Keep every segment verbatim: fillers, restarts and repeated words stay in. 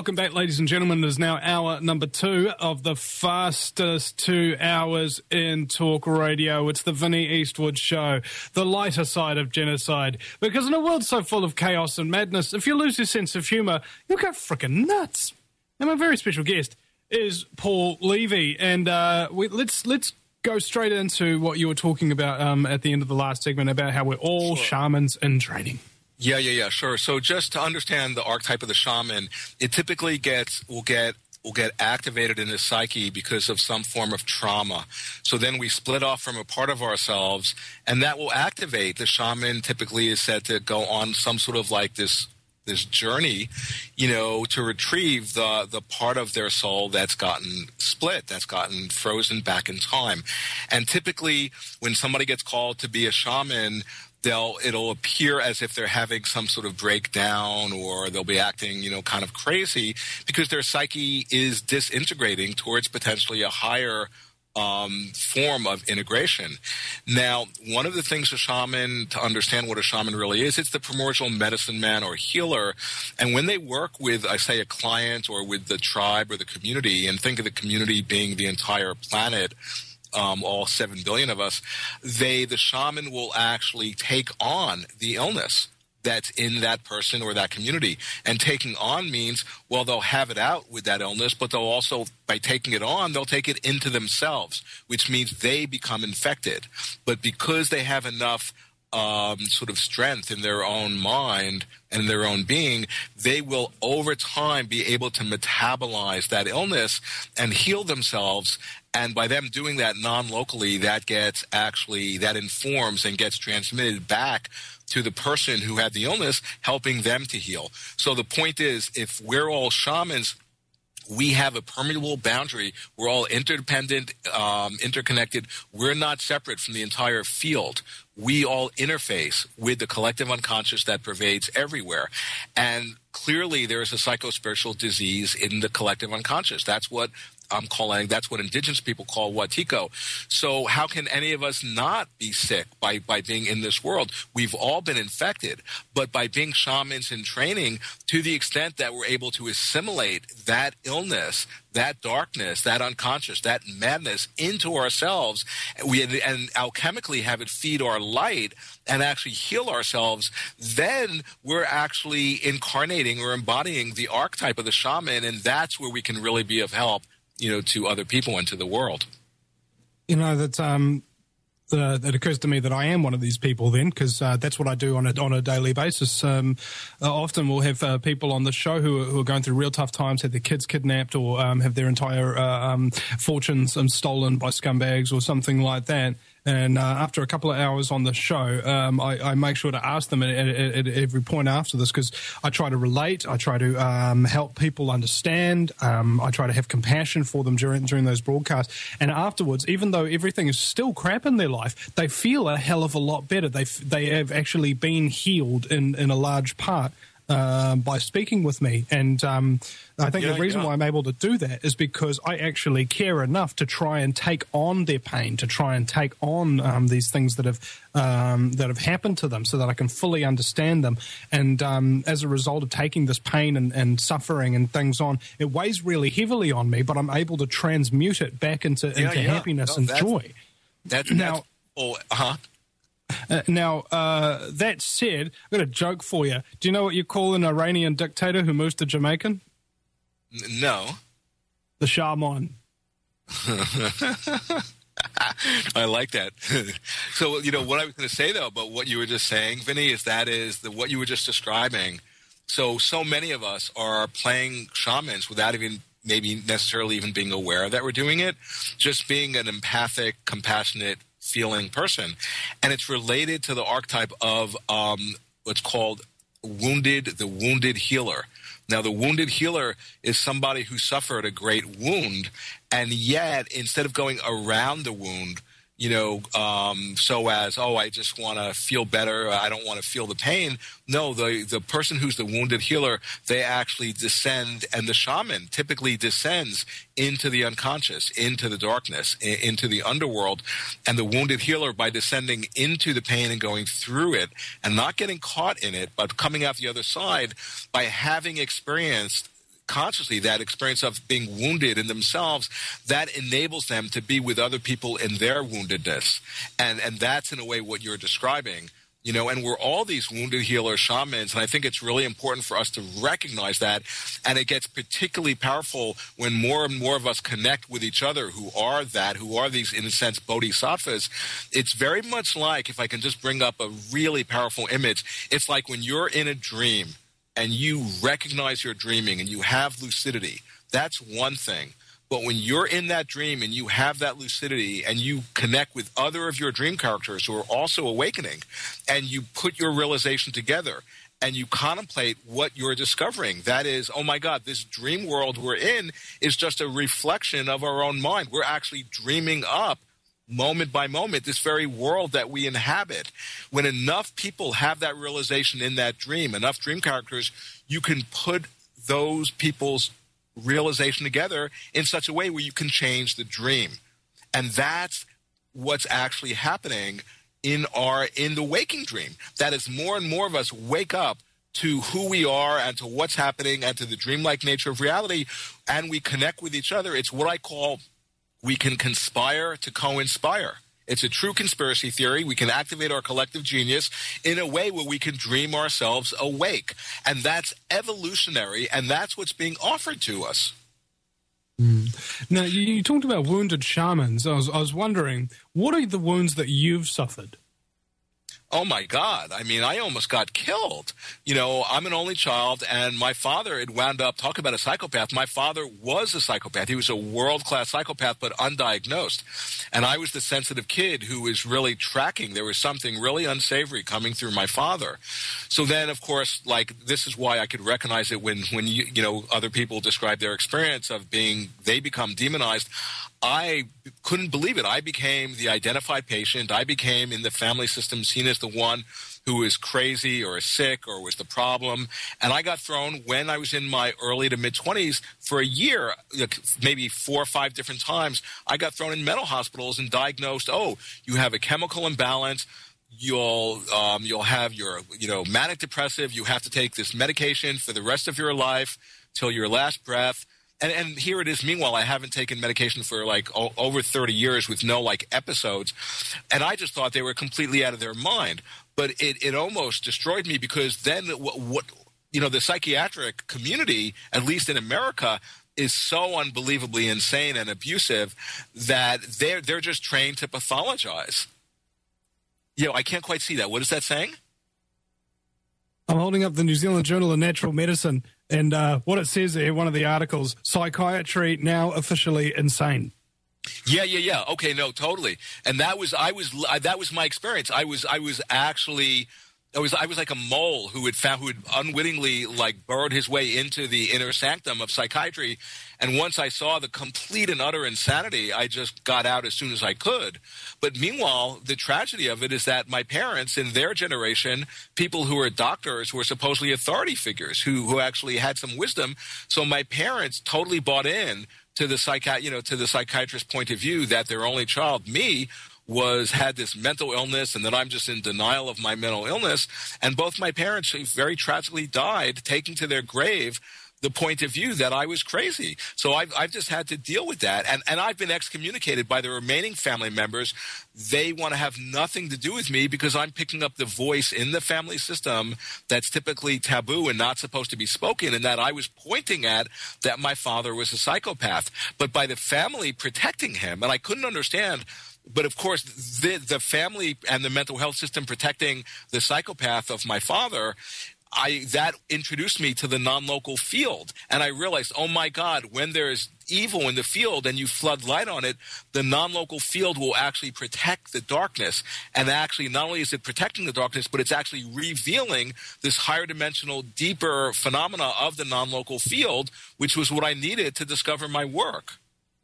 welcome back, ladies and gentlemen. It is now hour number two of the fastest two hours in talk radio. It's the Vinnie Eastwood Show, the lighter side of genocide. Because in a world so full of chaos and madness, if you lose your sense of humour, you'll go frickin' nuts. And my very special guest is Paul Levy, and uh, we, let's let's go straight into what you were talking about um, at the end of the last segment about how we're all sure. shamans in training. Yeah, yeah, yeah, sure. So just to understand the archetype of the shaman, it typically gets will get will get activated in the psyche because of some form of trauma. So then we split off from a part of ourselves, and that will activate. The shaman typically is said to go on some sort of like this this journey, you know, to retrieve the the part of their soul that's gotten split, that's gotten frozen back in time. And typically when somebody gets called to be a shaman, they'll it'll appear as if they're having some sort of breakdown, or they'll be acting, you know, kind of crazy because their psyche is disintegrating towards potentially a higher um, form of integration. Now, one of the things a shaman, to understand what a shaman really is, it's the primordial medicine man or healer. And when they work with, I say, a client or with the tribe or the community, and think of the community being the entire planet, Um, all seven billion of us, they, the shaman will actually take on the illness that's in that person or that community. And taking on means, well, they'll have it out with that illness, but they'll also, by taking it on, they'll take it into themselves, which means they become infected. But because they have enough Um, sort of strength in their own mind and their own being, they will over time be able to metabolize that illness and heal themselves. And by them doing that non-locally, that gets actually, that informs and gets transmitted back to the person who had the illness, helping them to heal. So the point is, if we're all shamans, we have a permeable boundary. We're all interdependent, um, interconnected. We're not separate from the entire field. We all interface with the collective unconscious that pervades everywhere. And clearly there is a psychospiritual disease in the collective unconscious. That's what I'm calling, that's what indigenous people call Watiko. So how can any of us not be sick by, by being in this world? We've all been infected, but by being shamans in training, to the extent that we're able to assimilate that illness, that darkness, that unconscious, that madness into ourselves, we, and alchemically have it feed our light and actually heal ourselves, then we're actually incarnating or embodying the archetype of the shaman, and that's where we can really be of help, you know, to other people and to the world. You know, that um, uh, it occurs to me that I am one of these people then, because uh, that's what I do on a, on a daily basis. Um, uh, often we'll have uh, people on the show who are, who are going through real tough times, have their kids kidnapped, or um, have their entire uh, um, fortunes um, stolen by scumbags or something like that. And uh, after a couple of hours on the show, um, I, I make sure to ask them at, at, at every point after this, because I try to relate, I try to um, help people understand, um, I try to have compassion for them during during those broadcasts. And afterwards, even though everything is still crap in their life, they feel a hell of a lot better. They they have actually been healed in, in a large part uh, by speaking with me. And um, I think yeah, the reason yeah. why I'm able to do that is because I actually care enough to try and take on their pain, to try and take on um, these things that have um, that have happened to them, so that I can fully understand them. And um, as a result of taking this pain and, and suffering and things on, it weighs really heavily on me, but I'm able to transmute it back into, yeah, into yeah. happiness no, and that's, joy. That's, now, that's, oh, uh-huh. Uh, now, uh, that said, I've got a joke for you. Do you know what you call an Iranian dictator who moves to Jamaican? No. The shaman. I like that. So, you know, what I was going to say, though, about what you were just saying, Vinny, is that is the, what you were just describing. So, so many of us are playing shamans without even maybe necessarily even being aware that we're doing it, just being an empathic, compassionate, feeling person. And it's related to the archetype of um, what's called wounded, the wounded healer. Now, the wounded healer is somebody who suffered a great wound, and yet instead of going around the wound, you know, um, so as, oh, I just want to feel better, I don't want to feel the pain. No, the, the person who's the wounded healer, they actually descend, and the shaman typically descends into the unconscious, into the darkness, into the underworld. And the wounded healer, by descending into the pain and going through it and not getting caught in it, but coming out the other side, by having experienced consciously, that experience of being wounded in themselves, that enables them to be with other people in their woundedness. And and that's, in a way, what you're describing. You know, and we're all these wounded healer shamans, and I think it's really important for us to recognize that. And it gets particularly powerful when more and more of us connect with each other who are that, who are these, in a sense, bodhisattvas. It's very much like, if I can just bring up a really powerful image, it's like when you're in a dream and you recognize you're dreaming and you have lucidity. That's one thing. But when you're in that dream and you have that lucidity and you connect with other of your dream characters who are also awakening, and you put your realization together and you contemplate what you're discovering, that is, oh my God, this dream world we're in is just a reflection of our own mind. We're actually dreaming up moment by moment this very world that we inhabit. When enough people have that realization in that dream, enough dream characters, you can put those people's realization together in such a way where you can change the dream. And that's what's actually happening in our in the waking dream. That is, more and more of us wake up to who we are and to what's happening and to the dreamlike nature of reality, and we connect with each other. It's what I call, we can conspire to co-inspire. It's a true conspiracy theory. We can activate our collective genius in a way where we can dream ourselves awake. And that's evolutionary, and that's what's being offered to us. Mm. Now, you, you talked about wounded shamans. I was, I was wondering, what are the wounds that you've suffered? Oh, my God. I mean, I almost got killed. You know, I'm an only child, and my father had wound up, talk about a psychopath. My father was a psychopath. He was a world-class psychopath, but undiagnosed. And I was the sensitive kid who was really tracking. There was something really unsavory coming through my father. So then, of course, like, this is why I could recognize it when, when you, you know, other people describe their experience of being, they become demonized. I couldn't believe it. I became the identified patient. I became, in the family system, seen as the one who is crazy or sick or was the problem. And I got thrown when I was in my early to mid-twenties for a year, maybe four or five different times. I got thrown in mental hospitals and diagnosed, oh, you have a chemical imbalance. You'll um, you'll have your, you know, manic depressive. You have to take this medication for the rest of your life till your last breath. And, and here it is. Meanwhile, I haven't taken medication for like o- over thirty years with no like episodes. And I just thought they were completely out of their mind. But it, it almost destroyed me, because then what, what, you know, the psychiatric community, at least in America, is so unbelievably insane and abusive that they're, they're just trained to pathologize. You know, I can't quite see that. What is that saying? I'm holding up the New Zealand Journal of Natural Medicine, and uh, what it says there, one of the articles, psychiatry now officially insane. Yeah, yeah, yeah. Okay, no, totally. And that was, I was, that was my experience. I was, I was actually, I was, I was like a mole who had found, who had unwittingly like burrowed his way into the inner sanctum of psychiatry. And once I saw the complete and utter insanity, I just got out as soon as I could. But meanwhile, the tragedy of it is that my parents, in their generation, people who were doctors were supposedly authority figures who, who actually had some wisdom. So my parents totally bought in to the psychi- you know, to the psychiatrist's point of view that their only child, me, was had this mental illness, and that I'm just in denial of my mental illness. And both my parents very tragically died, taking to their grave the point of view that I was crazy. So I've, I've just had to deal with that. And, and I've been excommunicated by the remaining family members. They want to have nothing to do with me because I'm picking up the voice in the family system that's typically taboo and not supposed to be spoken, and that I was pointing at that my father was a psychopath. But by the family protecting him, and I couldn't understand, but of course the, the family and the mental health system protecting the psychopath of my father, I, that introduced me to the non-local field. And I realized, oh my God, when there's evil in the field and you flood light on it, the non-local field will actually protect the darkness. And actually, not only is it protecting the darkness, but it's actually revealing this higher dimensional, deeper phenomena of the non-local field, which was what I needed to discover my work.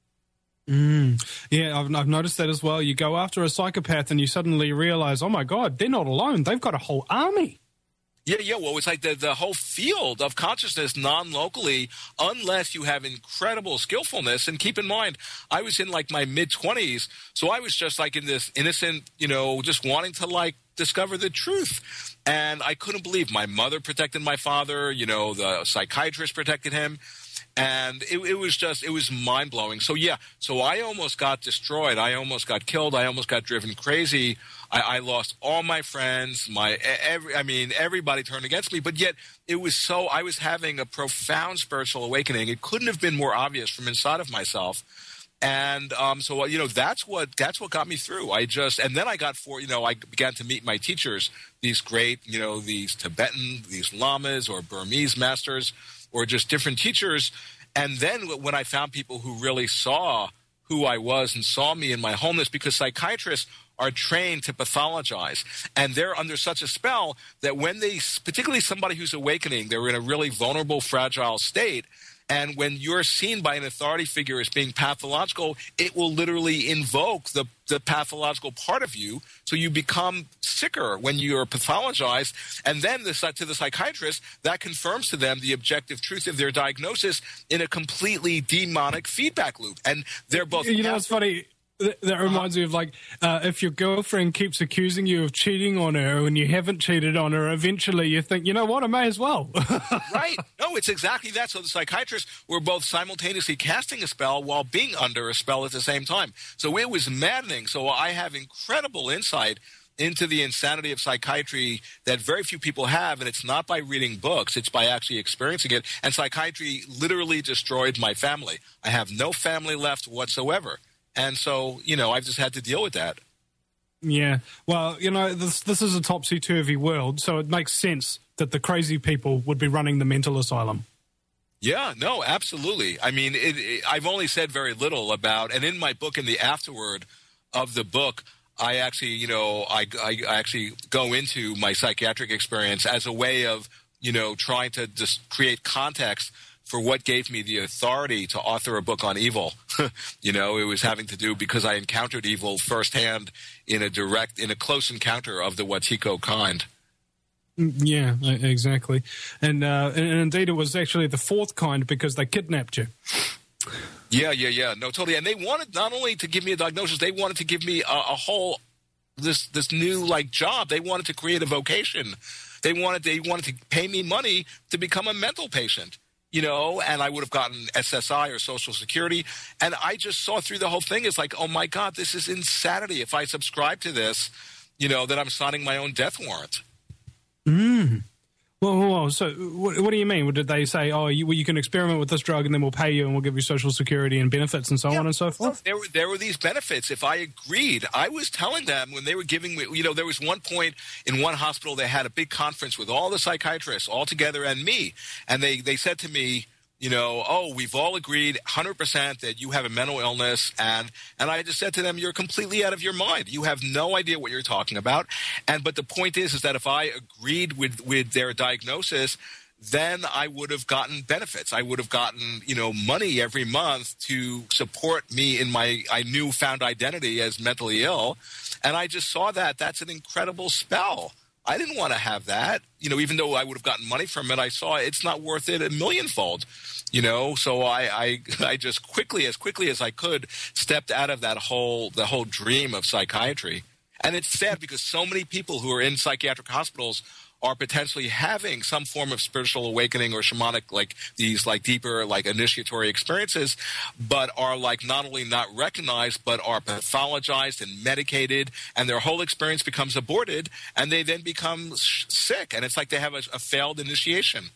Mm. Yeah, I've, I've noticed that as well. You go after a psychopath and you suddenly realize, oh my God, they're not alone. They've got a whole army. Yeah, yeah. Well, it's like the, the whole field of consciousness non-locally, unless you have incredible skillfulness. And keep in mind, I was in like my mid-twenties, so I was just like in this innocent, you know, just wanting to like discover the truth. And I couldn't believe my mother protected my father, you know, the psychiatrist protected him. And it, it was just, it was mind-blowing. So, yeah, so I almost got destroyed. I almost got killed. I almost got driven crazy. I, I lost all my friends. My, every, I mean, everybody turned against me. But yet, it was so, I was having a profound spiritual awakening. It couldn't have been more obvious from inside of myself. And um, so, you know, that's what that's what got me through. I just, and then I got for, you know, I began to meet my teachers, these great, you know, these Tibetan, these lamas or Burmese masters, or just different teachers. And then when I found people who really saw who I was and saw me in my wholeness, because psychiatrists are trained to pathologize, and they're under such a spell that when they, particularly somebody who's awakening, they're in a really vulnerable, fragile state. And when you're seen by an authority figure as being pathological, it will literally invoke the, the pathological part of you. So you become sicker when you're pathologized. And then the, to the psychiatrist, that confirms to them the objective truth of their diagnosis in a completely demonic feedback loop. And they're both... You know, it's funny... That reminds me of, like, uh, if your girlfriend keeps accusing you of cheating on her and you haven't cheated on her, eventually you think, you know what, I may as well. Right. No, it's exactly that. So the psychiatrists were both simultaneously casting a spell while being under a spell at the same time. So it was maddening. So I have incredible insight into the insanity of psychiatry that very few people have, and it's not by reading books, it's by actually experiencing it. And psychiatry literally destroyed my family. I have no family left whatsoever. And so, you know, I've just had to deal with that. Yeah. Well, you know, this this is a topsy-turvy world, so it makes sense that the crazy people would be running the mental asylum. Yeah, no, absolutely. I mean, it, it, I've only said very little about, and in my book, in the afterword of the book, I actually, you know, I, I, I actually go into my psychiatric experience as a way of, you know, trying to just create context for what gave me the authority to author a book on evil. You know, it was having to do because I encountered evil firsthand in a direct, in a close encounter of the Wetiko kind. Yeah, exactly. And, uh, and indeed it was actually the fourth kind because they kidnapped you. Yeah, yeah, yeah. No, totally. And they wanted not only to give me a diagnosis, they wanted to give me a, a whole, this, this new like job. They wanted to create a vocation. They wanted, they wanted to pay me money to become a mental patient. You know, and I would have gotten S S I or Social Security. And I just saw through the whole thing. It's like, oh, my God, this is insanity. If I subscribe to this, you know, then I'm signing my own death warrant. Mm. Well, well, so what, what do you mean? Did they say, oh, you, well, you can experiment with this drug and then we'll pay you and we'll give you Social Security and benefits and so yeah. on and so forth? There were, there were these benefits. If I agreed, I was telling them when they were giving me, you know, there was one point in one hospital, they had a big conference with all the psychiatrists all together and me. And they, they said to me, you know, oh, we've all agreed one hundred percent that you have a mental illness. And, and I just said to them, you're completely out of your mind. You have no idea what you're talking about. And, but the point is, is that if I agreed with, with their diagnosis, then I would have gotten benefits. I would have gotten, you know, money every month to support me in my I newfound identity as mentally ill. And I just saw that. That's an incredible spell. I didn't want to have that, you know, even though I would have gotten money from it. I saw it's not worth it a millionfold, you know. So I, I, I just quickly, as quickly as I could, stepped out of that whole, the whole dream of psychiatry. And it's sad because so many people who are in psychiatric hospitals are potentially having some form of spiritual awakening or shamanic, like these like deeper, like initiatory experiences, but are like not only not recognized, but are pathologized and medicated, and their whole experience becomes aborted, and they then become sh- sick. And it's like they have a, a failed initiation.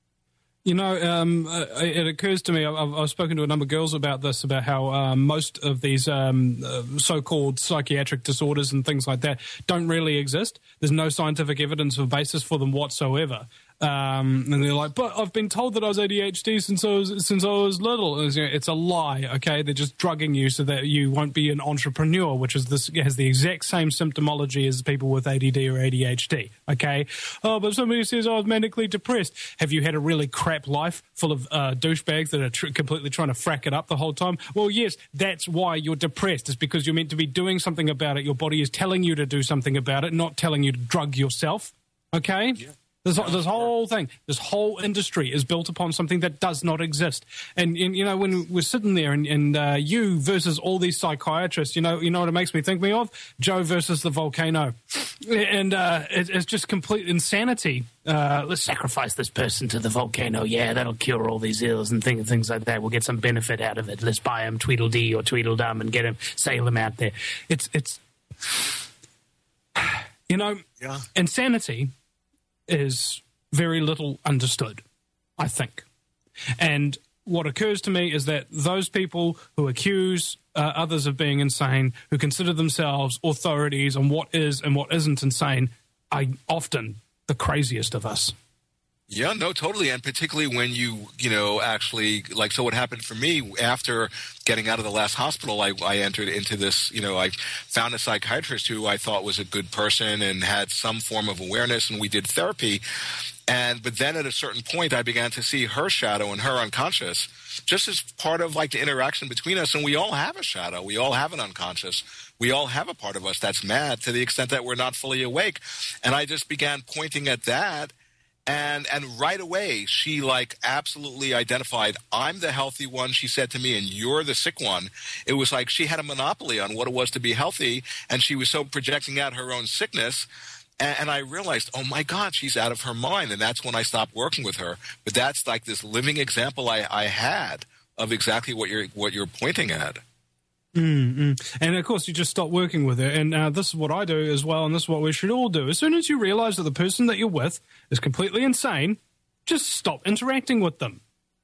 You know, um, it occurs to me, I've, I've spoken to a number of girls about this, about how um, most of these um, uh, so-called psychiatric disorders and things like that don't really exist. There's no scientific evidence or basis for them whatsoever. Um, and they're like, but I've been told that I was A D H D since I was, since I was little. It's, you know, it's a lie, okay? They're just drugging you so that you won't be an entrepreneur, which is this has the exact same symptomology as people with A D D or A D H D, okay? Oh, but somebody says I was manically depressed. Have you had a really crap life full of uh, douchebags that are tr- completely trying to frack it up the whole time? Well, yes, that's why you're depressed. It's because you're meant to be doing something about it. Your body is telling you to do something about it, not telling you to drug yourself, okay? Yeah. This, this whole thing, this whole industry is built upon something that does not exist. And, and you know, when we're sitting there and, and uh, you versus all these psychiatrists, you know, you know what it makes me think me of? Joe versus the volcano. And uh, it, it's just complete insanity. Uh, let's sacrifice this person to the volcano. Yeah, that'll cure all these ills and things, things like that. We'll get some benefit out of it. Let's buy him Tweedledee or Tweedledum and get him, sail him out there. It's, it's, you know, yeah. Insanity is very little understood, I think. And what occurs to me is that those people who accuse uh, others of being insane, who consider themselves authorities on what is and what isn't insane, are often the craziest of us. Yeah, no, totally. And particularly when you, you know, actually, like, so what happened for me after getting out of the last hospital, I, I entered into this, you know, I found a psychiatrist who I thought was a good person and had some form of awareness, and we did therapy. And, but then at a certain point, I began to see her shadow and her unconscious just as part of like the interaction between us. And we all have a shadow. We all have an unconscious. We all have a part of us that's mad to the extent that we're not fully awake. And I just began pointing at that. And and right away, she like absolutely identified, I'm the healthy one, she said to me, and you're the sick one. It was like she had a monopoly on what it was to be healthy, and she was so projecting out her own sickness. And, and I realized, oh, my God, she's out of her mind. And that's when I stopped working with her. But that's like this living example I, I had of exactly what you're what you're pointing at. Mm-hmm. And, of course, you just stop working with her. And uh, this is what I do as well, and this is what we should all do. As soon as you realize that the person that you're with is completely insane, just stop interacting with them.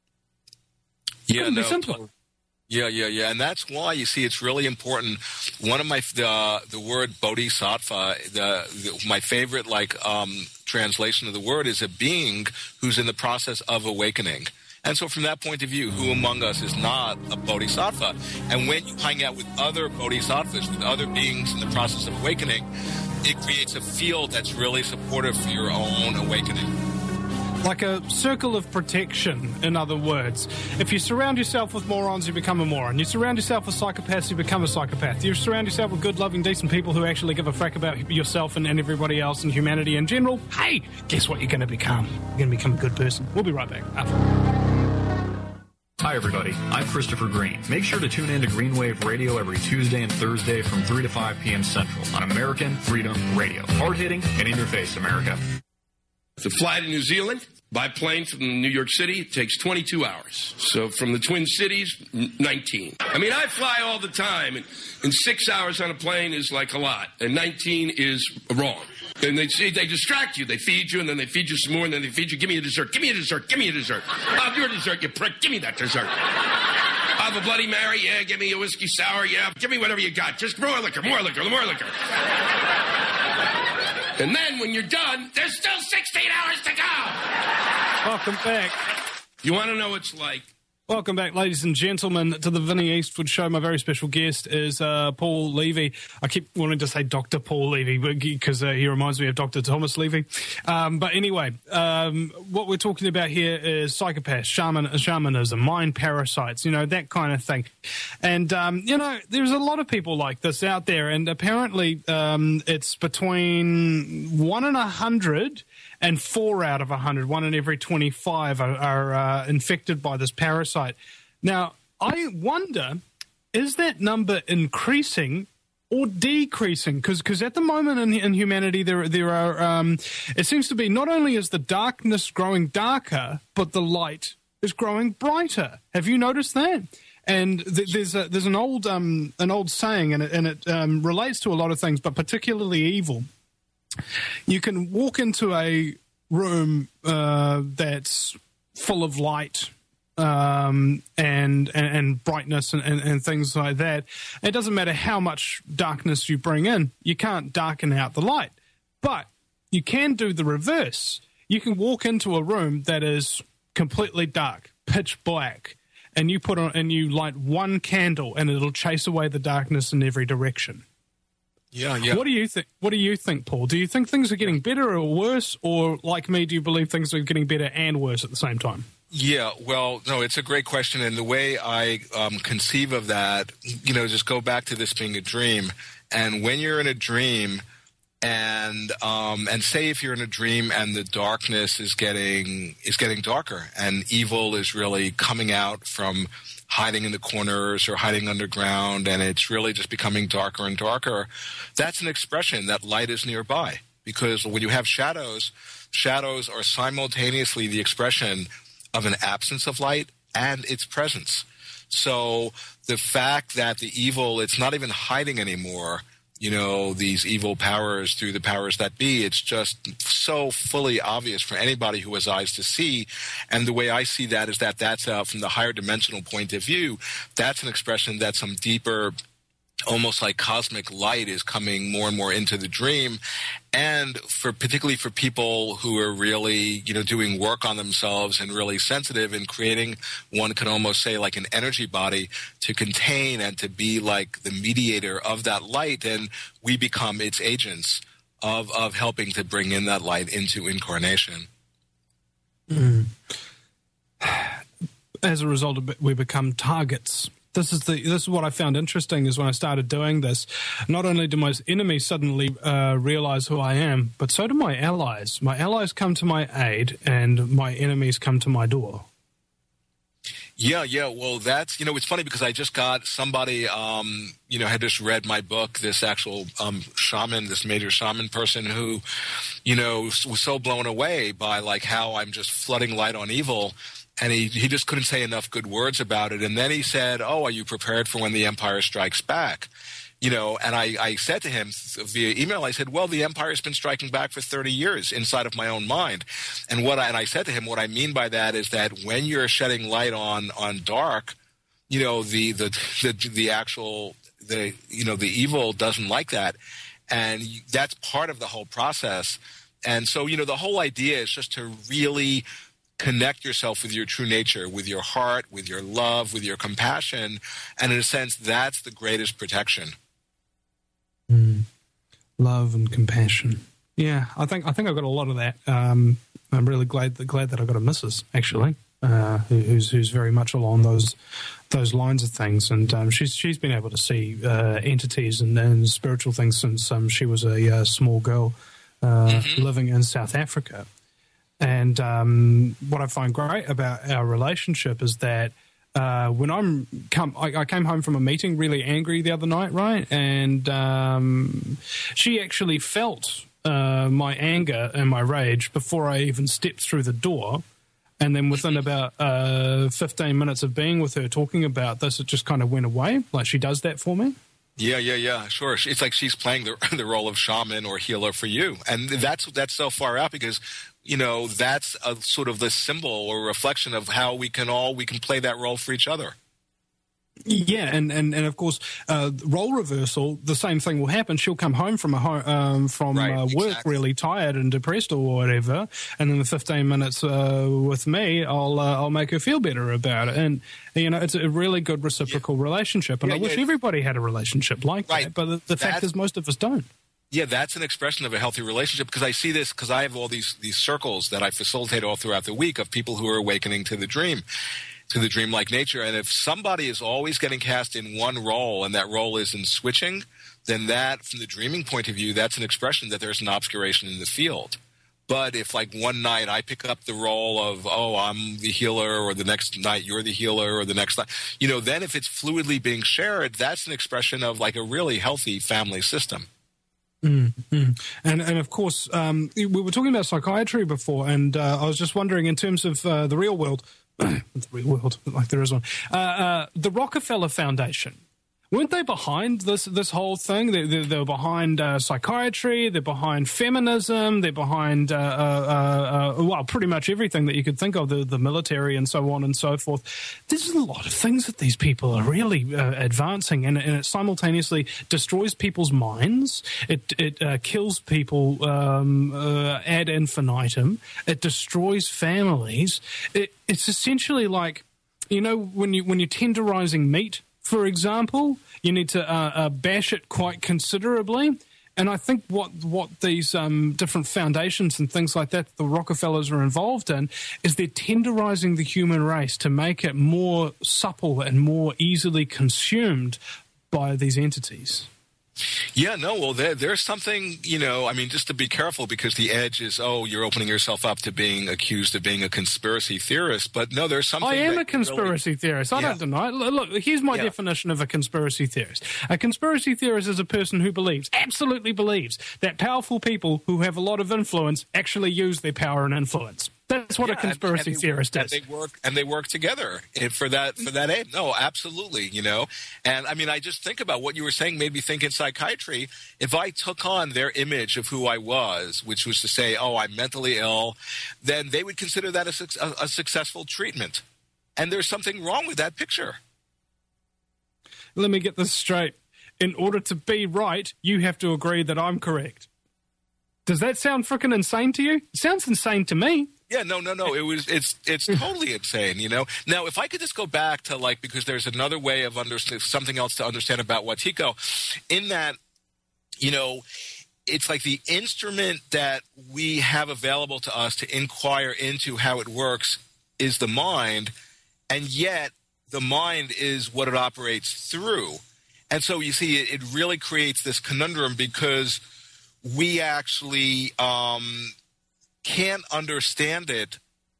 Yeah, Couldn't no, be simpler. totally. Yeah, yeah, yeah. And that's why, you see, it's really important. One of my, the, the word bodhisattva, the, the, my favorite, like, um, translation of the word is a being who's in the process of awakening. And so from that point of view, who among us is not a bodhisattva? And when you hang out with other bodhisattvas, with other beings in the process of awakening, it creates a field that's really supportive for your own awakening. Like a circle of protection, in other words. If you surround yourself with morons, you become a moron. You surround yourself with psychopaths, you become a psychopath. You surround yourself with good, loving, decent people who actually give a frack about yourself and, and everybody else and humanity in general. Hey, guess what you're going to become? You're going to become a good person. We'll be right back after. Hi, everybody. I'm Christopher Green. Make sure to tune in to Green Wave Radio every Tuesday and Thursday from three to five p.m. Central on American Freedom Radio. Hard-hitting and in your face, America. To fly to New Zealand by plane from New York City, it takes twenty-two hours. So from the Twin Cities, nineteen. I mean, I fly all the time, and, and six hours on a plane is like a lot, and nineteen is wrong. And they see, they distract you. They feed you, and then they feed you some more, and then they feed you. Give me a dessert. Give me a dessert. Give me a dessert. I'll your dessert, you prick. Give me that dessert. I'll have a Bloody Mary. Yeah, give me a whiskey sour. Yeah, give me whatever you got. Just more liquor, more liquor, more liquor. And then when you're done, there's still sixteen hours to go. Welcome back. You want to know what it's like? Welcome back, ladies and gentlemen, to the Vinnie Eastwood Show. My very special guest is uh, Paul Levy. I keep wanting to say Doctor Paul Levy because uh, he reminds me of Doctor Thomas Levy. Um, but anyway, um, what we're talking about here is psychopaths, shaman, shamanism, mind parasites, you know, that kind of thing. And, um, you know, there's a lot of people like this out there, and apparently um, it's between one in a hundred and four out of one hundred, one in every twenty-five are, are uh, infected by this parasite. Now, I wonder, is that number increasing or decreasing? Because at the moment in, in humanity, there there are, um, it seems to be not only is the darkness growing darker, but the light is growing brighter. Have you noticed that? And th- there's a, there's an old um, an old saying, and it, and it um, relates to a lot of things, but particularly evil. You can walk into a room uh, that's full of light um, and, and and brightness and, and, and things like that. It doesn't matter how much darkness you bring in, you can't darken out the light. But you can do the reverse. You can walk into a room that is completely dark, pitch black, and you put on and you light one candle, and it'll chase away the darkness in every direction. Yeah, yeah. What do you think? What do you think, Paul? Do you think things are getting better or worse, or like me, do you believe things are getting better and worse at the same time? Yeah, well, no, it's a great question, and the way I um, conceive of that, you know, just go back to this being a dream, and when you're in a dream, And um, and say if you're in a dream and the darkness is getting is getting darker and evil is really coming out from hiding in the corners or hiding underground, and it's really just becoming darker and darker, that's an expression that light is nearby. Because when you have shadows, shadows are simultaneously the expression of an absence of light and its presence. So the fact that the evil, it's not even hiding anymore, you know, these evil powers through the powers that be, it's just so fully obvious for anybody who has eyes to see. And the way I see that is that that's uh, from the higher dimensional point of view, that's an expression that some deeper, almost like cosmic light is coming more and more into the dream. And for particularly for people who are really, you know, doing work on themselves and really sensitive and creating, one can almost say like an energy body to contain and to be like the mediator of that light, and we become its agents of, of helping to bring in that light into incarnation. Mm. As a result of it, we become targets. This is the this is what I found interesting is when I started doing this, not only do my enemies suddenly uh, realize who I am, but so do my allies. My allies come to my aid, and my enemies come to my door. Yeah, yeah. Well, that's, you know, it's funny because I just got somebody, um, you know, had just read my book, this actual um, shaman, this major shaman person who, you know, was so blown away by like how I'm just flooding light on evil. And he, he just couldn't say enough good words about it. And then he said, oh, are you prepared for when the Empire strikes back? You know, and I, I said to him via email, I said, well, the Empire's been striking back for thirty years inside of my own mind. And what I, and I said to him, what I mean by that is that when you're shedding light on, on dark, you know, the, the, the, the actual, the, you know, the evil doesn't like that. And that's part of the whole process. And so, you know, the whole idea is just to really connect yourself with your true nature, with your heart, with your love, with your compassion. And in a sense, that's the greatest protection. Mm. Love and compassion. Yeah, I think I think I've got a lot of that. Um, I'm really glad that glad that I got a missus actually, uh, who's who's very much along those those lines of things, and um, she's she's been able to see uh, entities and, and spiritual things since um, she was a uh, small girl uh, mm-hmm. living in South Africa. And um, what I find great about our relationship is that uh, when I'm come, I, I came home from a meeting really angry the other night, right? And um, she actually felt uh, my anger and my rage before I even stepped through the door. And then within about uh, fifteen minutes of being with her talking about this, it just kind of went away. Like she does that for me. Yeah, yeah, yeah, sure. It's like she's playing the the role of shaman or healer for you. And that's that's so far out because, you know, that's a sort of the symbol or reflection of how we can all, we can play that role for each other. Yeah, and, and, and of course, uh, role reversal, the same thing will happen. She'll come home from a ho- um, from right, uh, work exactly. really tired and depressed or whatever, and in the fifteen minutes uh, with me, I'll uh, I'll make her feel better about it. And you know, it's a really good reciprocal yeah. relationship. And yeah, I wish yeah. everybody had a relationship like right. that. But the, the fact is, most of us don't. Yeah, that's an expression of a healthy relationship because I see this because I have all these these circles that I facilitate all throughout the week of people who are awakening to the dream. To the dreamlike nature. And if somebody is always getting cast in one role and that role is in switching, then that, from the dreaming point of view, that's an expression that there's an obscuration in the field. But if like one night I pick up the role of, oh, I'm the healer, or the next night you're the healer, or the next night, you know, then if it's fluidly being shared, that's an expression of like a really healthy family system. Mm-hmm. And and of course, um, we were talking about psychiatry before, and uh, I was just wondering in terms of uh, the real world, the real world, like there is one, uh, uh, the Rockefeller Foundation. Weren't they behind this this whole thing? They, they, they're behind uh, psychiatry, they're behind feminism, they're behind, uh, uh, uh, well, pretty much everything that you could think of, the, the military and so on and so forth. There's a lot of things that these people are really uh, advancing, and, and it simultaneously destroys people's minds. It, it uh, kills people um, uh, ad infinitum. It destroys families. It, it's essentially like, you know, when, you, when you're tenderizing meat, for example, you need to uh, uh, bash it quite considerably. And I think what what these um, different foundations and things like that, the Rockefellers are involved in, is they're tenderizing the human race to make it more supple and more easily consumed by these entities. Yeah, no, well, there, there's something, you know, I mean, just to be careful, because the edge is, oh, you're opening yourself up to being accused of being a conspiracy theorist. But no, there's something. I am a conspiracy really, theorist. I yeah. don't deny it. Look, here's my yeah. definition of a conspiracy theorist. A conspiracy theorist is a person who believes, absolutely believes, that powerful people who have a lot of influence actually use their power and influence. That's what yeah, a conspiracy and, and theorist work, is. And they work and they work together for that for that aim. No, absolutely, you know. And I mean, I just think about what you were saying made me think in psychiatry. If I took on their image of who I was, which was to say, oh, I'm mentally ill, then they would consider that a, a, a successful treatment. And there's something wrong with that picture. Let me get this straight. In order to be right, you have to agree that I'm correct. Does that sound freaking insane to you? It sounds insane to me. Yeah, no, no, no. It was, it's, it's totally insane, you know. Now, if I could just go back to like, because there's another way of understanding, something else to understand about Wetiko, in that, you know, it's like the instrument that we have available to us to inquire into how it works is the mind, and yet the mind is what it operates through. And so you see, it, it really creates this conundrum, because we actually um, can't understand it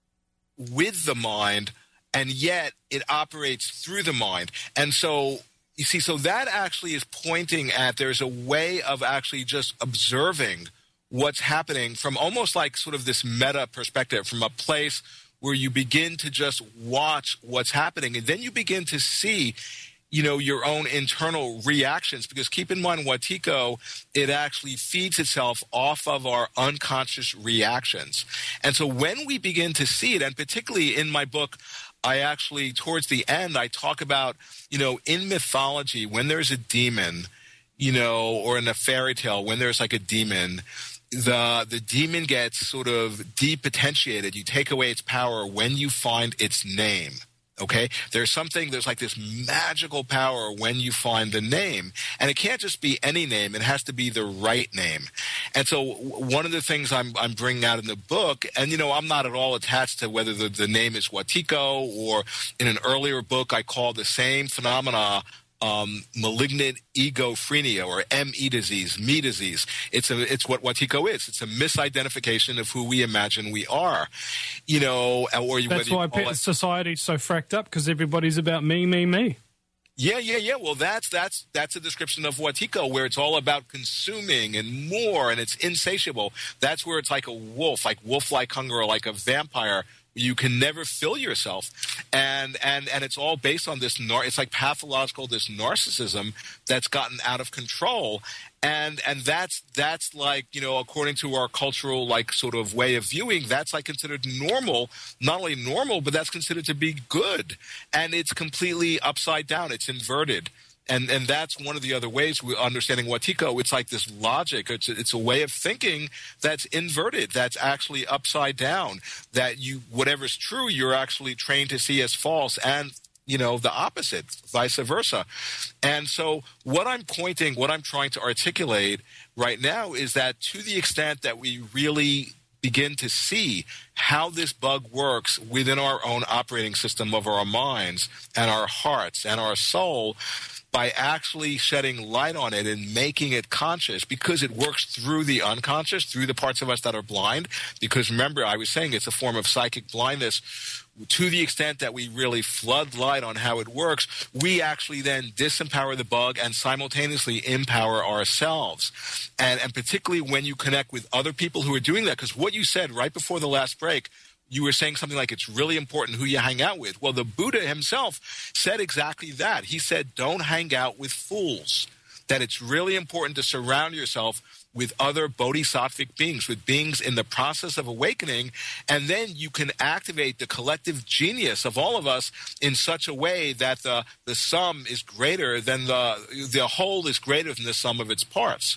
with the mind, and yet it operates through the mind. And so, you see, so that actually is pointing at there's a way of actually just observing what's happening from almost like sort of this meta perspective, from a place where you begin to just watch what's happening, and then you begin to see, you know, your own internal reactions. Because keep in mind, Wetiko, it actually feeds itself off of our unconscious reactions. And so when we begin to see it, and particularly in my book, I actually, towards the end, I talk about, you know, in mythology, when there's a demon, you know, or in a fairy tale, when there's like a demon, the the demon gets sort of depotentiated. You take away its power when you find its name. Okay, there's something, there's like this magical power when you find the name. And it can't just be any name. It has to be the right name. And so one of the things I'm, I'm bringing out in the book, and, you know, I'm not at all attached to whether the, the name is Wetiko, or in an earlier book I call the same phenomena Um, malignant egophrenia, or M E disease, me disease. It's a, it's what Wetiko is. It's a misidentification of who we imagine we are. You know, or you, that's why you society's so fracked up, because everybody's about me, me, me. Yeah, yeah, yeah. Well, that's that's that's a description of Wetiko, where it's all about consuming and more, and it's insatiable. That's where it's like a wolf, like wolf-like hunger, or like a vampire. You can never fill yourself, and and and it's all based on this. Nar- it's like pathological, this narcissism that's gotten out of control, and and that's that's like, you know, according to our cultural like sort of way of viewing, that's like considered normal. Not only normal, but that's considered to be good, and it's completely upside down. It's inverted. And and that's one of the other ways we're understanding Wetiko. It's like this logic. It's a, it's a way of thinking that's inverted, that's actually upside down, that you whatever's true, you're actually trained to see as false, and, you know, the opposite, vice versa. And so what I'm pointing, what I'm trying to articulate right now is that to the extent that we really begin to see how this bug works within our own operating system of our minds and our hearts and our soul, by actually shedding light on it and making it conscious, because it works through the unconscious, through the parts of us that are blind. Because remember, I was saying it's a form of psychic blindness. To the extent that we really flood light on how it works, we actually then disempower the bug and simultaneously empower ourselves. And, and particularly when you connect with other people who are doing that, because what you said right before the last break, you were saying something like it's really important who you hang out with. Well, the Buddha himself said exactly that. He said, don't hang out with fools, that it's really important to surround yourself with other bodhisattvic beings, with beings in the process of awakening, and then you can activate the collective genius of all of us in such a way that the, the sum is greater than the, the whole is greater than the sum of its parts.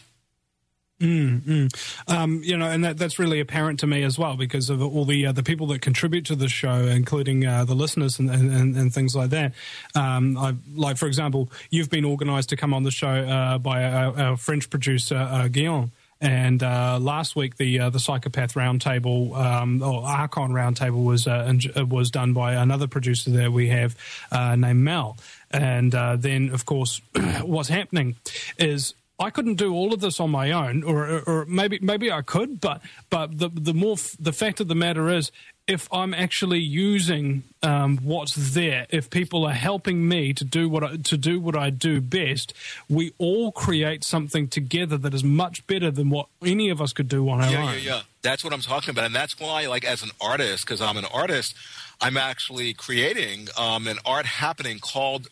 Mm, mm. Um, you know, and that, that's really apparent to me as well, because of all the uh, the people that contribute to the show, including uh, the listeners and, and, and things like that. Um, I, like, for example, you've been organised to come on the show uh, by our, our French producer, uh, Guillaume. And uh, last week, the uh, the Psychopath Roundtable, um, or Archon Roundtable, was uh, was done by another producer that we have uh, named Mel. And uh, then, of course, what's happening is I couldn't do all of this on my own, or, or, or maybe maybe I could, but but the the more f- the fact of the matter is, if I'm actually using um, what's there, if people are helping me to do what I, to do what I do best, we all create something together that is much better than what any of us could do on our yeah, own. Yeah, yeah, yeah. That's what I'm talking about, and that's why, like, as an artist, because I'm an artist, I'm actually creating um, an art happening called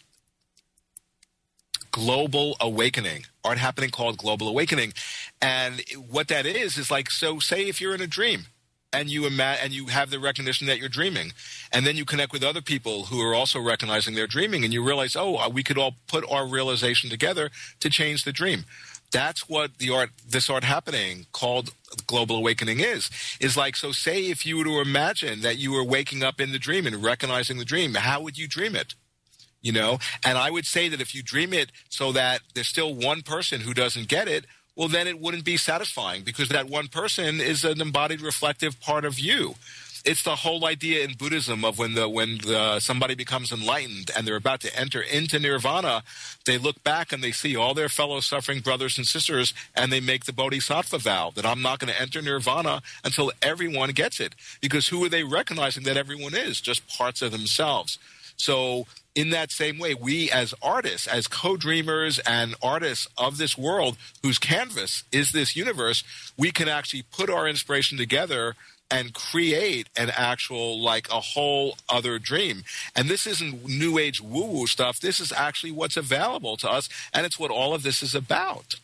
Global Awakening. Art happening called Global Awakening. And what that is, is like, so say if you're in a dream and you ima- and you have the recognition that you're dreaming, and then you connect with other people who are also recognizing they're dreaming, and you realize, oh, we could all put our realization together to change the dream. That's what the art, this art happening called Global Awakening is. Is like, so say if you were to imagine that you were waking up in the dream and recognizing the dream, how would you dream it? You know, and I would say that if you dream it so that there's still one person who doesn't get it, well, then it wouldn't be satisfying, because that one person is an embodied reflective part of you. It's the whole idea in Buddhism of when the when the, somebody becomes enlightened and they're about to enter into nirvana, they look back and they see all their fellow suffering brothers and sisters, and they make the bodhisattva vow that I'm not going to enter nirvana until everyone gets it. Because who are they recognizing that everyone is? Just parts of themselves. So in that same way, we as artists, as co-dreamers and artists of this world whose canvas is this universe, we can actually put our inspiration together and create an actual, like, a whole other dream. And this isn't new age woo-woo stuff. This is actually what's available to us, and it's what all of this is about.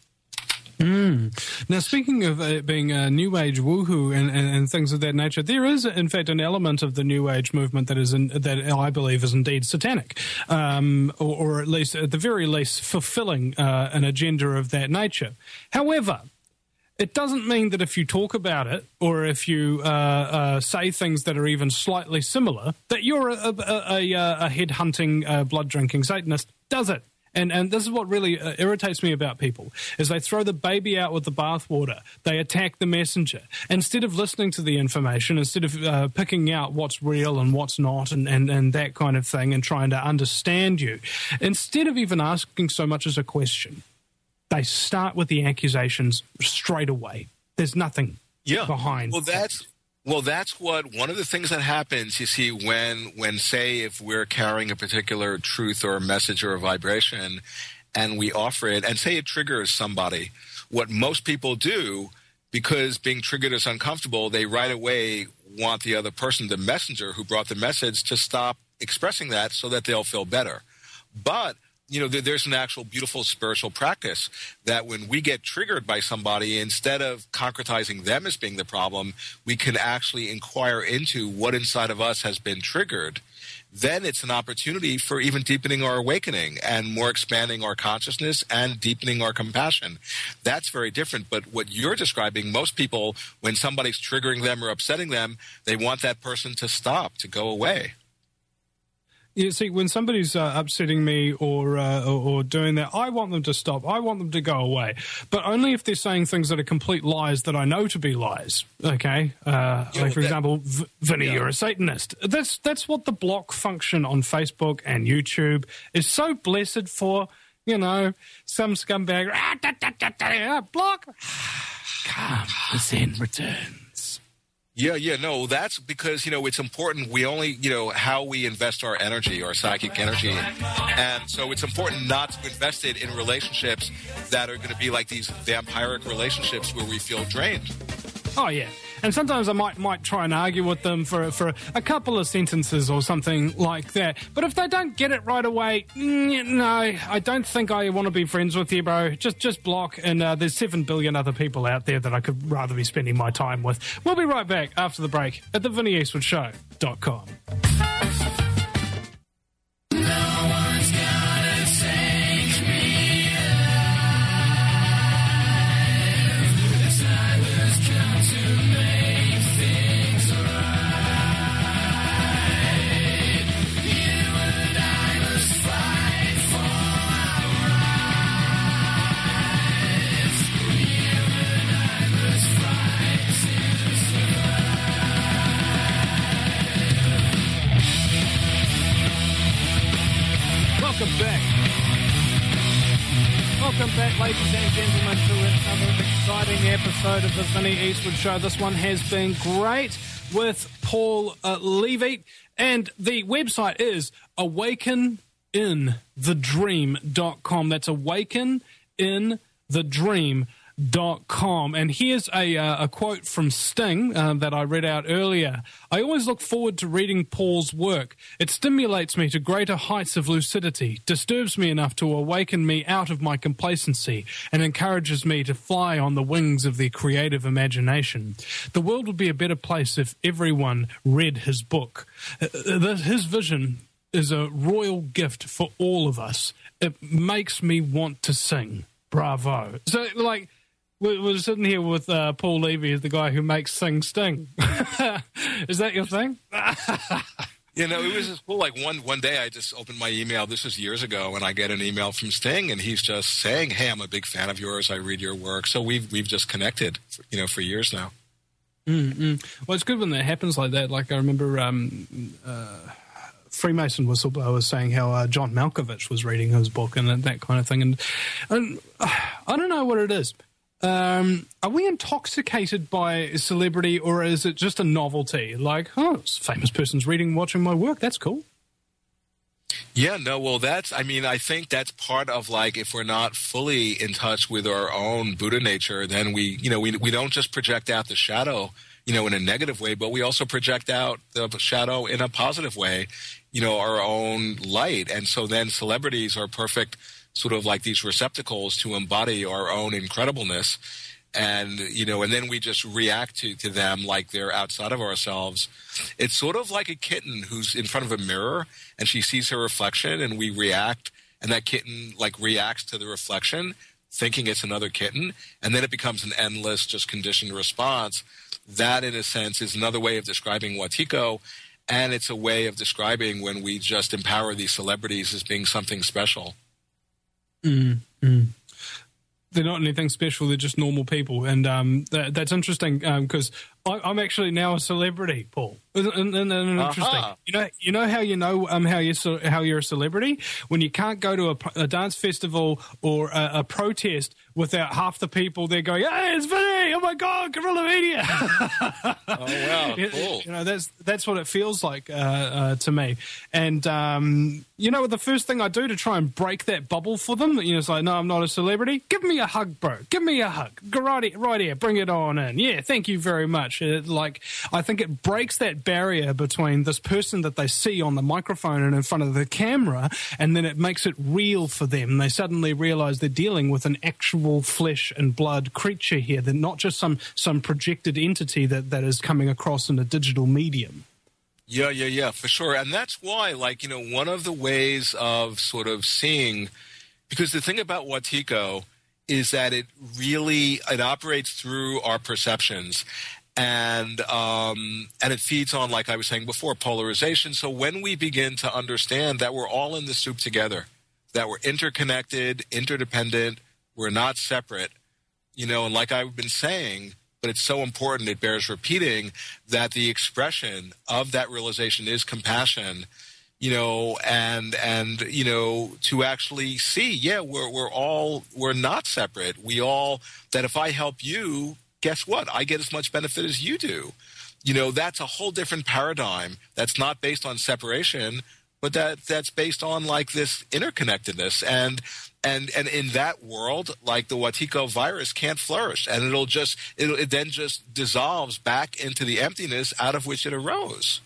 Mm. Now, speaking of uh, being a new age woohoo and, and, and things of that nature, there is, in fact, an element of the new age movement that is in, that I believe is indeed satanic, um, or, or at least, at the very least, fulfilling uh, an agenda of that nature. However, it doesn't mean that if you talk about it or if you uh, uh, say things that are even slightly similar, that you're a, a, a, a head-hunting, uh, blood-drinking Satanist, does it? And and this is what really uh, irritates me about people, is they throw the baby out with the bathwater. They attack the messenger. Instead of listening to the information, instead of uh, picking out what's real and what's not and, and, and that kind of thing and trying to understand you, instead of even asking so much as a question, they start with the accusations straight away. There's nothing yeah. behind. Well, that's... Well, that's what one of the things that happens, you see, when, when say, if we're carrying a particular truth or a message or a vibration and we offer it, and say it triggers somebody, what most people do, because being triggered is uncomfortable, they right away want the other person, the messenger who brought the message, to stop expressing that so that they'll feel better. But you know, there's an actual beautiful spiritual practice that when we get triggered by somebody, instead of concretizing them as being the problem, we can actually inquire into what inside of us has been triggered. Then it's an opportunity for even deepening our awakening and more expanding our consciousness and deepening our compassion. That's very different. But what you're describing, most people, when somebody's triggering them or upsetting them, they want that person to stop, to go away. You see, when somebody's uh, upsetting me or, uh, or or doing that, I want them to stop. I want them to go away, but only if they're saying things that are complete lies that I know to be lies. Okay, uh, yeah, like for that, example, v- Vinny, yeah. You're a Satanist. That's that's what the block function on Facebook and YouTube is so blessed for. You know, some scumbag ah, da, da, da, da, block. Calm, the Zen returns. Yeah, yeah, no, that's because, you know, it's important. We only, you know, how we invest our energy, our psychic energy. And so it's important not to invest it in relationships that are going to be like these vampiric relationships where we feel drained. Oh, yeah. And sometimes I might might try and argue with them for for a couple of sentences or something like that. But if they don't get it right away, no, I don't think I want to be friends with you, bro. Just just block. And uh, there's seven billion other people out there that I could rather be spending my time with. We'll be right back after the break at the Vinny Eastwood Show dot com. Welcome back. Welcome back, ladies and gentlemen, to another exciting episode of the Vinny Eastwood Show. This one has been great with Paul uh, Levy, and the website is awaken in the dream dot com. That's awaken in the dream dot com. And here's a, uh, a quote from Sting uh, that I read out earlier. I always look forward to reading Paul's work. It stimulates me to greater heights of lucidity, disturbs me enough to awaken me out of my complacency, and encourages me to fly on the wings of the creative imagination. The world would be a better place if everyone read his book. Uh, his vision is a royal gift for all of us. It makes me want to sing. Bravo. So, like, we're sitting here with uh, Paul Levy, the guy who makes Sing Sting. Is that your thing? You know, it was just cool. Like one one day, I just opened my email. This was years ago, and I get an email from Sting, and he's just saying, "Hey, I'm a big fan of yours. I read your work." So we've we've just connected, you know, for years now. Mm-hmm. Well, it's good when that happens like that. Like I remember um, uh, Freemason whistleblower was saying how uh, John Malkovich was reading his book and that kind of thing, and and uh, I don't know what it is. Um, are we intoxicated by celebrity, or is it just a novelty? Like, oh, this famous person's reading, watching my work. That's cool. Yeah, no, well, that's, I mean, I think that's part of, like, if we're not fully in touch with our own Buddha nature, then we, you know, we we don't just project out the shadow, you know, in a negative way, but we also project out the shadow in a positive way, you know, our own light. And so then celebrities are perfect sort of like these receptacles to embody our own incredibleness. And, you know, and then we just react to, to them like they're outside of ourselves. It's sort of like a kitten who's in front of a mirror and she sees her reflection and we react, and that kitten like reacts to the reflection thinking it's another kitten. And then it becomes an endless, just conditioned response. That, in a sense, is another way of describing Wetiko. And it's a way of describing when we just empower these celebrities as being something special. Mm-hmm. They're not anything special. They're just normal people, and um, that, that's interesting because um, I'm actually now a celebrity, Paul. And, and, and interesting. Uh-huh. You know, you know how you know um, how you how you're a celebrity when you can't go to a, a dance festival or a, a protest without half the people there going, "Hey, it's Vinny! Oh my God, Guerrilla Media!" Oh wow, cool. You know, that's that's what it feels like uh, uh, to me. And um, you know, the first thing I do to try and break that bubble for them, you know, it's like, "No, I'm not a celebrity. Give me a hug, bro. Give me a hug. Go right, right here. Bring it on in. Yeah, thank you very much." It, like, I think it breaks that barrier between this person that they see on the microphone and in front of the camera, and then it makes it real for them. They suddenly realize they're dealing with an actual flesh and blood creature here. They're not just some some projected entity that, that is coming across in a digital medium. Yeah, yeah, yeah, for sure. And that's why, like, you know, one of the ways of sort of seeing, because the thing about Wetiko is that it really, it operates through our perceptions. And um, and it feeds on, like I was saying before, polarization. So when we begin to understand that we're all in the soup together, that we're interconnected, interdependent, we're not separate, you know, and like I've been saying, but it's so important, it bears repeating, that the expression of that realization is compassion, you know, and, and you know, to actually see, yeah, we're we're all, we're not separate. We all, that if I help you, guess what? I get as much benefit as you do. You know, that's a whole different paradigm that's not based on separation, but that that's based on like this interconnectedness. And and and in that world, like the Wetiko virus can't flourish, and it'll just it'll, it then just dissolves back into the emptiness out of which it arose.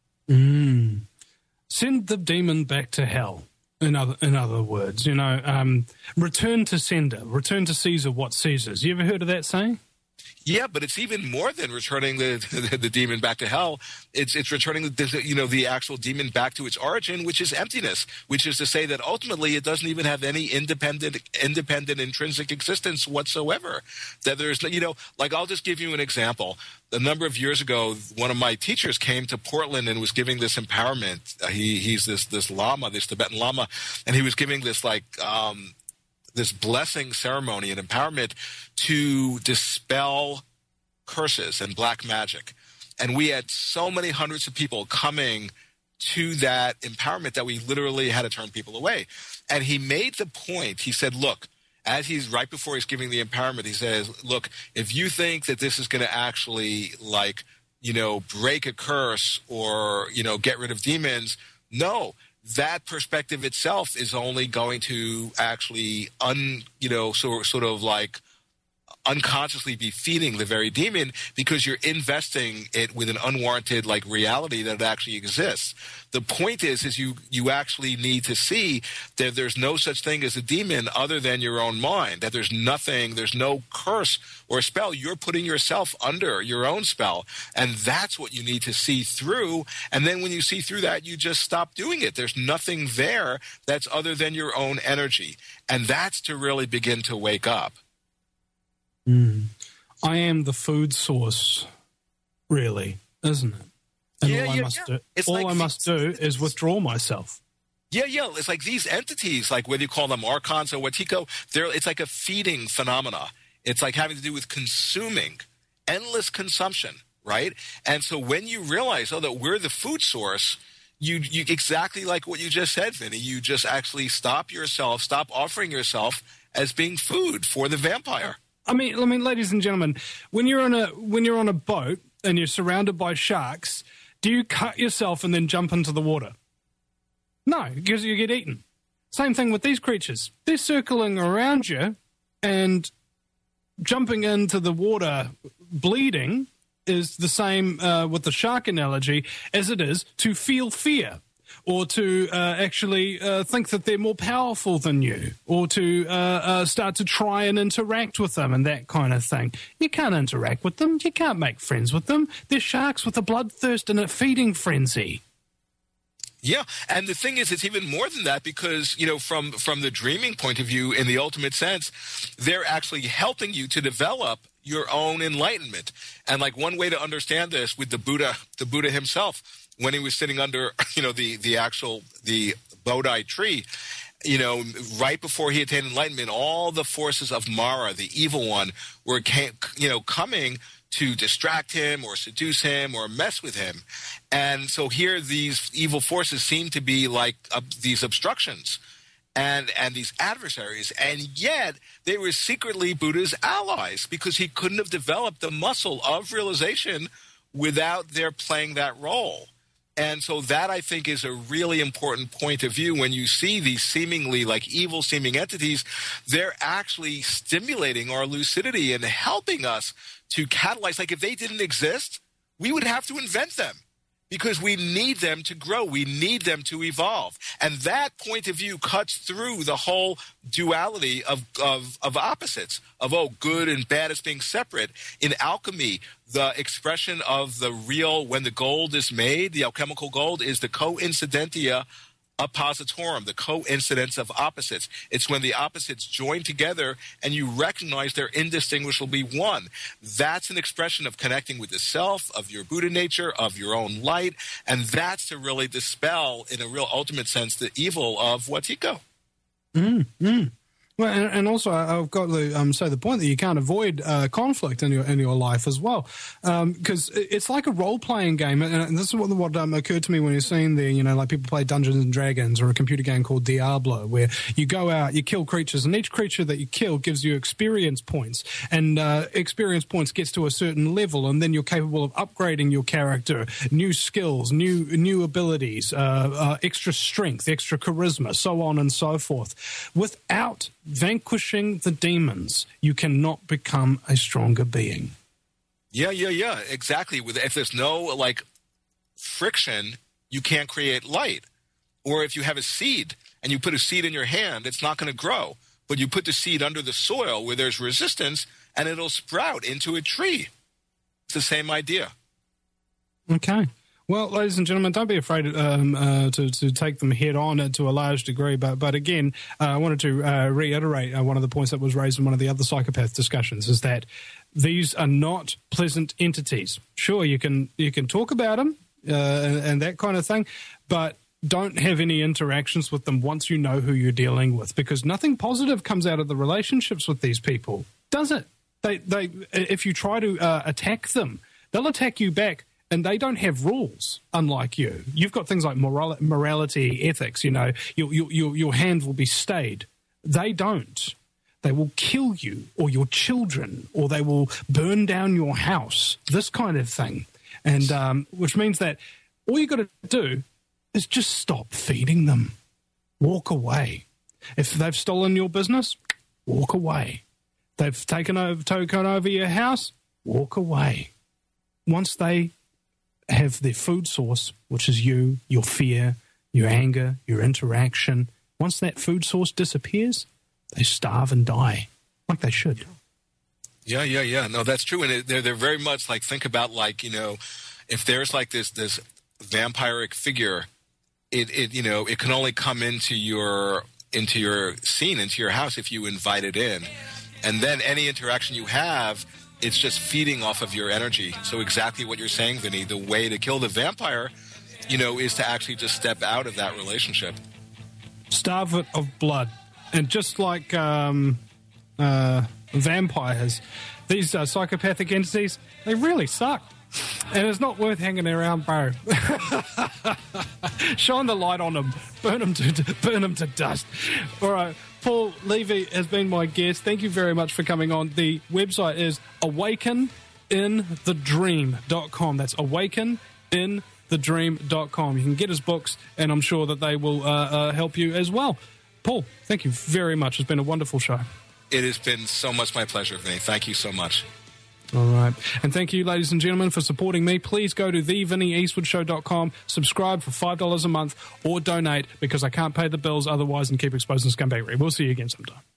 Mm. Send the demon back to hell. In other in other words, you know, um, return to sender, return to Caesar what Caesar's. You ever heard of that saying? Yeah, but it's even more than returning the, the the demon back to hell. It's it's returning the, you know, the actual demon back to its origin, which is emptiness. Which is to say that ultimately it doesn't even have any independent independent intrinsic existence whatsoever. That there's, you know, like I'll just give you an example. A number of years ago, one of my teachers came to Portland and was giving this empowerment. Uh, he he's this this lama, this Tibetan lama, and he was giving this like. Um, this blessing ceremony and empowerment to dispel curses and black magic. And we had so many hundreds of people coming to that empowerment that we literally had to turn people away. And he made the point, he said, look, as he's right before he's giving the empowerment, he says, look, if you think that this is going to actually, like, you know, break a curse or, you know, get rid of demons, no, that perspective itself is only going to actually, un, you know, sort, sort of like unconsciously be feeding the very demon, because you're investing it with an unwarranted, like, reality that it actually exists. The point is, is you, you actually need to see that there's no such thing as a demon other than your own mind, that there's nothing, there's no curse or spell. You're putting yourself under your own spell, and that's what you need to see through. And then when you see through that, you just stop doing it. There's nothing there that's other than your own energy. And that's to really begin to wake up. Mm. I am the food source, really, isn't it? And yeah, all I yeah, must yeah. do, It's all like I must these, do is withdraw myself. Yeah, yeah. It's like these entities, like whether you call them archons or Wetiko, they're, it's like a feeding phenomena. It's like having to do with consuming, endless consumption, right? And so when you realize, oh, that we're the food source, you, you exactly like what you just said, Vinny, you just actually stop yourself, stop offering yourself as being food for the vampire. I mean, I mean, ladies and gentlemen, when you're on a when you're on a boat and you're surrounded by sharks, do you cut yourself and then jump into the water? No, because you get eaten. Same thing with these creatures. They're circling around you, and jumping into the water bleeding is the same uh, with the shark analogy as it is to feel fear, or to uh, actually uh, think that they're more powerful than you, or to uh, uh, start to try and interact with them and that kind of thing. You can't interact with them. You can't make friends with them. They're sharks with a bloodthirst and a feeding frenzy. Yeah, and the thing is, it's even more than that, because, you know, from, from the dreaming point of view, in the ultimate sense, they're actually helping you to develop your own enlightenment. And, like, one way to understand this with the Buddha, the Buddha himself, when he was sitting under, you know, the, the actual, the Bodhi tree, you know, right before he attained enlightenment, all the forces of Mara, the evil one, were, you know, coming to distract him or seduce him or mess with him. And so here these evil forces seem to be like uh, these obstructions and, and these adversaries. And yet they were secretly Buddha's allies, because he couldn't have developed the muscle of realization without their playing that role. And so that, I think, is a really important point of view. When you see these seemingly like evil seeming entities, they're actually stimulating our lucidity and helping us to catalyze. Like, if they didn't exist, we would have to invent them, because we need them to grow. We need them to evolve. And that point of view cuts through the whole duality of, of, of opposites, of, oh, good and bad as being separate. In alchemy, the expression of the real, when the gold is made, the alchemical gold, is the coincidentia oppositorum, the coincidence of opposites. It's when the opposites join together and you recognize they're indistinguishably one. That's an expression of connecting with the self, of your Buddha nature, of your own light, and that's to really dispel, in a real ultimate sense, the evil of Wetiko. Mm, mm. Well, and, and also I've got to um, say the point that you can't avoid uh, conflict in your in your life as well, because um, it's like a role playing game, and this is what what um, occurred to me when you're seeing the, you know, like people play Dungeons and Dragons or a computer game called Diablo, where you go out, you kill creatures, and each creature that you kill gives you experience points, and uh, experience points gets to a certain level, and then you're capable of upgrading your character, new skills, new new abilities, uh, uh, extra strength, extra charisma, so on and so forth. Without vanquishing the demons, you cannot become a stronger being. Yeah, yeah, yeah, exactly. With if there's no like friction, you can't create light. Or if you have a seed and you put a seed in your hand, it's not going to grow. But you put the seed under the soil where there's resistance, and it'll sprout into a tree. It's the same idea. Okay. Well, ladies and gentlemen, don't be afraid um, uh, to, to take them head on to a large degree. But, but again, uh, I wanted to uh, reiterate uh, one of the points that was raised in one of the other psychopath discussions, is that these are not pleasant entities. Sure, you can you can talk about them uh, and, and that kind of thing, but don't have any interactions with them once you know who you're dealing with, because nothing positive comes out of the relationships with these people, does it? They, they, if you try to uh, attack them, they'll attack you back. And they don't have rules, unlike you. You've got things like moral, morality, ethics, you know, your, your, your hand will be stayed. They don't. they will kill you or your children, or they will burn down your house, this kind of thing. And um, which means that all you got to do is just stop feeding them. Walk away. If they've stolen your business, walk away. They've taken over, taken over your house, walk away. Once they have their food source, which is you, your fear, your anger, your interaction, once that food source disappears, they starve and die, like they should. Yeah, yeah, yeah. No, that's true. And it, they're, they're very much like, think about like, you know, if there's like this, this vampiric figure, it, it, you know, it can only come into your, into your scene, into your house if you invite it in. And then any interaction you have, it's just feeding off of your energy. So exactly what you're saying, Vinny, the way to kill the vampire, you know, is to actually just step out of that relationship. Starve it of blood. And just like um, uh, vampires, these uh, psychopathic entities, they really suck. And it's not worth hanging around, bro. Shine the light on them. Burn them to, burn them to dust. All right. Paul Levy has been my guest. Thank you very much for coming on. The website is awaken in the dream dot com. That's awaken in the dream dot com. You can get his books, and I'm sure that they will uh, uh, help you as well. Paul, thank you very much. It's been a wonderful show. It has been so much my pleasure, Vinny. Thank you so much. All right. And thank you, ladies and gentlemen, for supporting me. Please go to the vinny eastwood show dot com, subscribe for five dollars a month, or donate, because I can't pay the bills otherwise and keep exposing Scumbaggery. We'll see you again sometime.